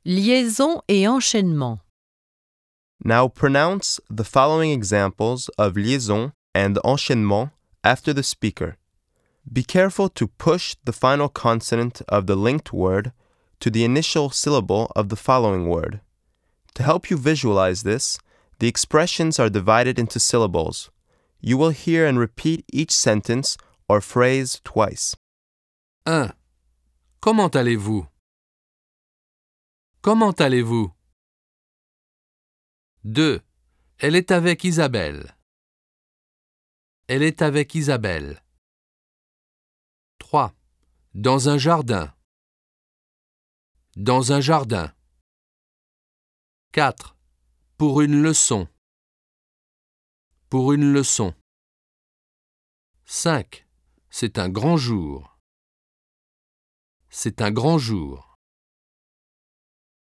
Liaison et enchaînement. Now pronounce the following examples of liaison and enchaînement after the speaker. Be careful to push the final consonant of the linked word to the initial syllable of the following word. To help you visualize this, the expressions are divided into syllables. You will hear and repeat each sentence or phrase twice. 1. Comment allez-vous? Comment allez-vous? 2. Elle est avec Isabelle. Elle est avec Isabelle. 3. Dans un jardin. Dans un jardin. 4. Pour une leçon. Pour une leçon. 5. C'est un grand jour. C'est un grand jour.